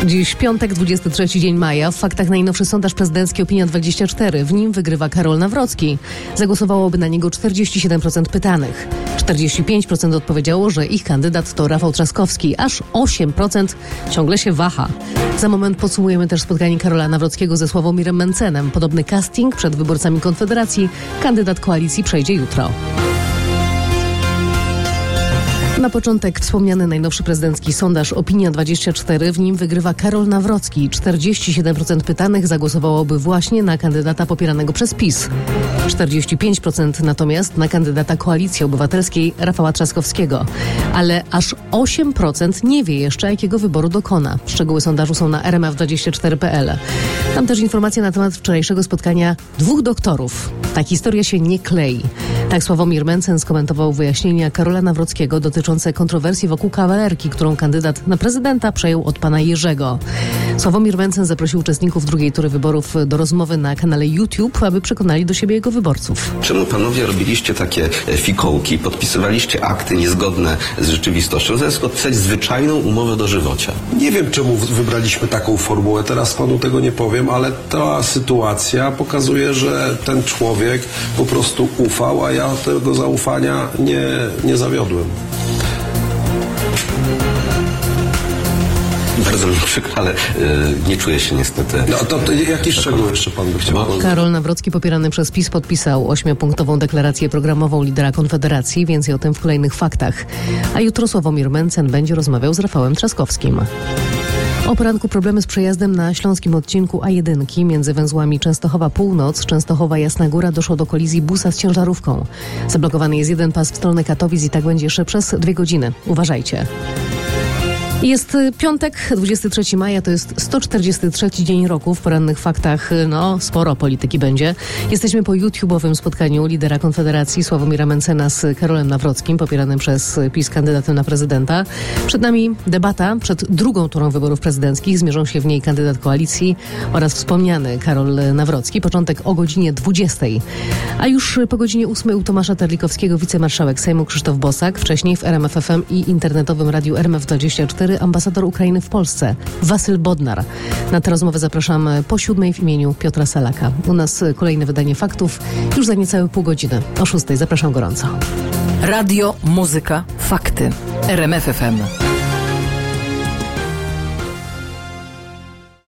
Dziś piątek, 23 dzień maja. W faktach najnowszy sondaż prezydencki Opinia24. W nim wygrywa Karol Nawrocki. Zagłosowałoby na niego 47% pytanych. 45% odpowiedziało, że ich kandydat to Rafał Trzaskowski. Aż 8% ciągle się waha. Za moment podsumujemy też spotkanie Karola Nawrockiego ze Sławomirem Mencenem. Podobny casting przed wyborcami Konfederacji. Kandydat koalicji przejdzie jutro. Na początek wspomniany najnowszy prezydencki sondaż Opinia24. W nim wygrywa Karol Nawrocki. 47% pytanych zagłosowałoby właśnie na kandydata popieranego przez PiS. 45% natomiast na kandydata Koalicji Obywatelskiej Rafała Trzaskowskiego. Ale aż 8% nie wie jeszcze, jakiego wyboru dokona. Szczegóły sondażu są na rmf24.pl. Tam też informacje na temat wczorajszego spotkania dwóch doktorów. Ta historia się nie klei. Tak Sławomir Mencen skomentował wyjaśnienia Karola Nawrockiego dotyczące kontrowersji wokół kawalerki, którą kandydat na prezydenta przejął od pana Jerzego. Sławomir Mencen zaprosił uczestników drugiej tury wyborów do rozmowy na kanale YouTube, aby przekonali do siebie jego wyborców. Czemu panowie robiliście takie fikołki, podpisywaliście akty niezgodne z rzeczywistością, zamiast podpisać zwyczajną umowę dożywocia? Nie wiem, czemu wybraliśmy taką formułę, teraz panu tego nie powiem, ale ta sytuacja pokazuje, że ten człowiek po prostu ufał, a ja tego zaufania nie zawiodłem. Bardzo mi przykro, ale nie czuję się niestety. No to jakie szczegóły jeszcze pan by chciał? Karol Nawrocki popierany przez PiS podpisał 8-punktową deklarację programową lidera Konfederacji. Więcej o tym w kolejnych faktach. A jutro Sławomir Mencen będzie rozmawiał z Rafałem Trzaskowskim. O poranku problemy z przejazdem na śląskim odcinku A1 między węzłami Częstochowa Północ, Częstochowa Jasna Góra doszło do kolizji busa z ciężarówką. Zablokowany jest jeden pas w stronę Katowic i tak będzie jeszcze przez 2 godziny. Uważajcie. Jest piątek, 23 maja, to jest 143 dzień roku. W porannych faktach, sporo polityki będzie. Jesteśmy po YouTube'owym spotkaniu lidera Konfederacji Sławomira Mencena z Karolem Nawrockim, popieranym przez PiS kandydatem na prezydenta. Przed nami debata przed drugą turą wyborów prezydenckich. Zmierzą się w niej kandydat koalicji oraz wspomniany Karol Nawrocki. Początek o godzinie 20. A już po godzinie 8 u Tomasza Terlikowskiego wicemarszałek Sejmu Krzysztof Bosak. Wcześniej w RMF FM i internetowym radiu RMF24 ambasador Ukrainy w Polsce, Wasyl Bodnar. Na tę rozmowę zapraszam po 7 w imieniu Piotra Salaka. U nas kolejne wydanie faktów już za niecałe pół godziny. O 6 zapraszam gorąco. Radio, muzyka, fakty. RMF FM.